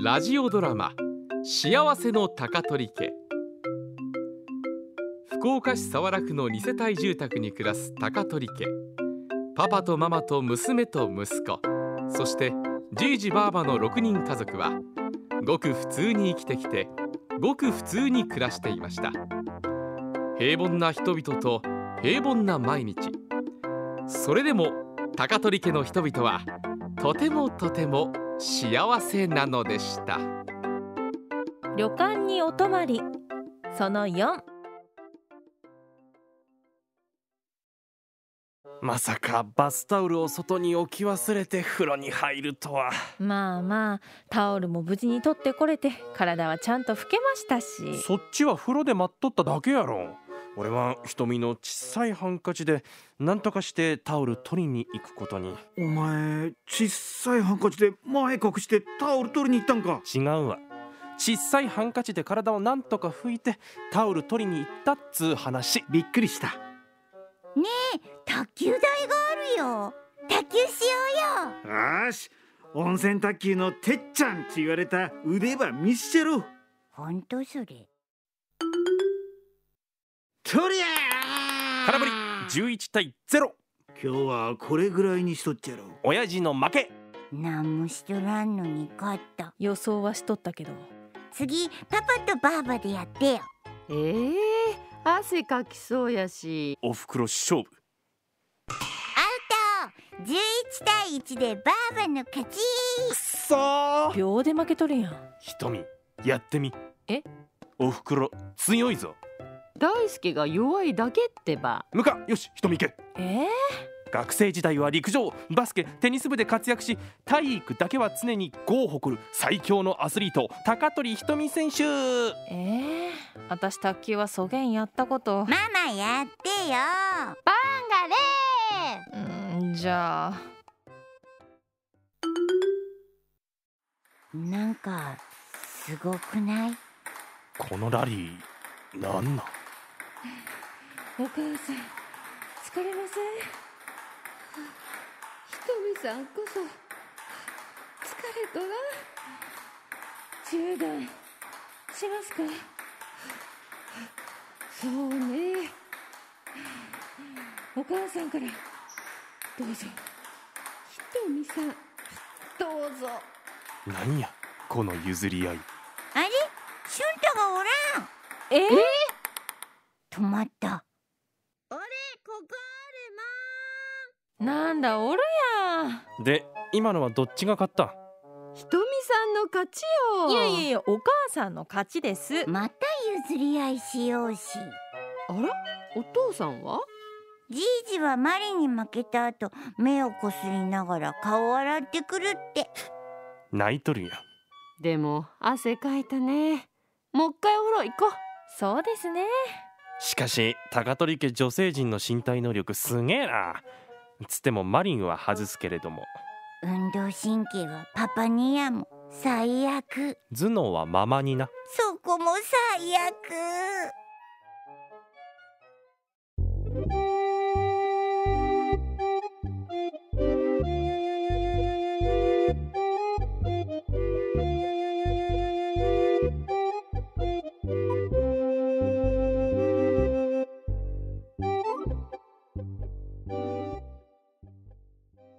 ラジオドラマ幸せの高取家。福岡市早良区の2世帯住宅に暮らす高取家。パパとママと娘と息子、そしてじいじばあばの6人家族はごく普通に生きてきて、ごく普通に暮らしていました。平凡な人々と平凡な毎日。それでも高取家の人々はとてもとても幸せなのでした。 旅館にお泊まりその4。 まさかバスタオルを外に置き忘れて風呂に入るとは。 まあタオルも無事に取ってこれて、体はちゃんと拭けましたし。 そっちは風呂で待っとっただけやろ。俺は瞳の小さいハンカチで何とかしてタオル取りに行くことに。 お前小さいハンカチで前隠してタオル取りに行ったんか。 違うわ。小さいハンカチで体を何とか拭いてタオル取りに行ったっつう話。 びっくりした。 ねえ、卓球台があるよ。卓球しようよ。 よし、温泉卓球のてっちゃんって言われた腕ば見せちゃろう。 ほんとそれ。 とりゃー空振り11対0。 今日はこれぐらいにしとっちゃろう。 親父の負け。 なんもしとらんのに勝った。 予想はしとったけど。 次パパとバーバでやってよ。 汗かきそうやし。 おふくろ勝負。 アウト。11対1でバーバの勝ち。 くそー。 秒で負けとるやん。 瞳やってみ。おふくろ強いぞ。 大輔が弱いだけってば。 向かよし、瞳行け。学生時代は陸上、バスケ、テニス部で活躍し、体育だけは常に5を誇る最強のアスリート高取瞳選手。 私卓球はそげんやったこと。 ママやってよ。 バンガレー。 じゃあなんかすごくない？ このラリーなんなん？ お母さん疲れません？ ひとみさんこそ疲れとら。 中断しますか？ そうね。 お母さんからどうぞ。 ひとみさんどうぞ。 なんやこの譲り合い。 あれ、シュンタがおらん。止まった。 俺ここあなんだおるやん。 で今のはどっちが勝った？ ひとみさんの勝ちよ。 いやお母さんの勝ちです。 また譲り合いしようし。 あら、お父さんは？ じいじはマリに負けた後、目をこすりながら顔を洗ってくるって。 泣いとるやん。 でも汗かいたね。もう一回お風呂行こう。 そうですね。 しかし高取家女性陣の身体能力すげえな。つってもマリンは外すけれども、 運動神経はパパにやも最悪。 頭脳はママにな。 そこも最悪。